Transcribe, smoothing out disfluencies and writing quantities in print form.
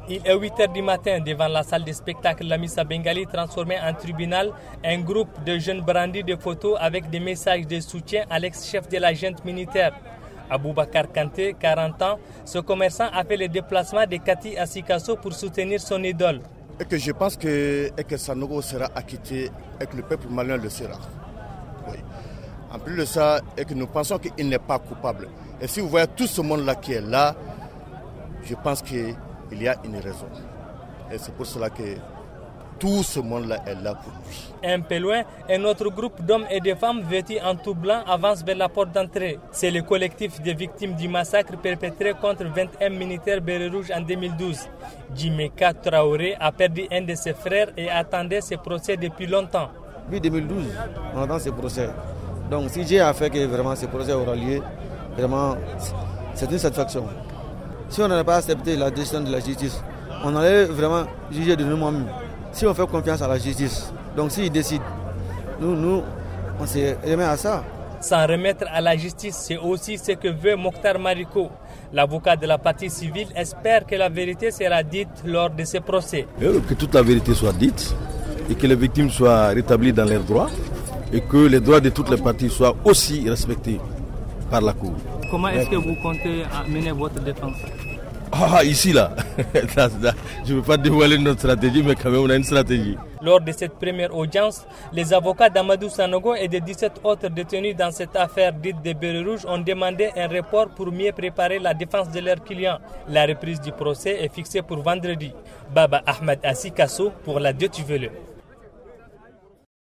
Il est 8h du matin devant la salle de spectacle Lamissa Bengali transformée en tribunal. Un groupe de jeunes brandis de photos avec des messages de soutien à l'ex-chef de la junte militaire. Aboubakar Kanté, 40 ans, ce commerçant a fait le déplacement de Kati à Sikasso pour soutenir son idole. Et que je pense que Sanogo sera acquitté et que le peuple malien le sera. Oui. En plus de ça, et que nous pensons qu'il n'est pas coupable. Et si vous voyez tout ce monde-là qui est là, je pense qu'il y a une raison. Et c'est pour cela que tout ce monde-là est là pour lui. Un peu loin, un autre groupe d'hommes et de femmes vêtus en tout blanc avance vers la porte d'entrée. C'est le collectif des victimes du massacre perpétré contre 21 militaires bérets rouges en 2012. Djimeka Traoré a perdu un de ses frères et attendait ce procès depuis longtemps. Depuis 2012, on attend ce procès. Donc si Dieu a fait que vraiment ce procès aura lieu, vraiment c'est une satisfaction. Si on n'avait pas accepté la décision de la justice, on allait vraiment juger de nous-mêmes. Si on fait confiance à la justice, donc s'ils décident, nous on se remet à ça. S'en remettre à la justice, c'est aussi ce que veut Mokhtar Mariko. L'avocat de la partie civile espère que la vérité sera dite lors de ce procès. Que toute la vérité soit dite et que les victimes soient rétablies dans leurs droits et que les droits de toutes les parties soient aussi respectés par la Cour. Comment est-ce que vous comptez mener votre défense ? Ici là, je ne veux pas dévoiler notre stratégie, mais quand même on a une stratégie. Lors de cette première audience, les avocats d'Amadou Sanogo et de 17 autres détenus dans cette affaire dite des bérets rouges ont demandé un report pour mieux préparer la défense de leurs clients. La reprise du procès est fixée pour vendredi. Baba Ahmed à Sikasso pour la Deutsche Welle.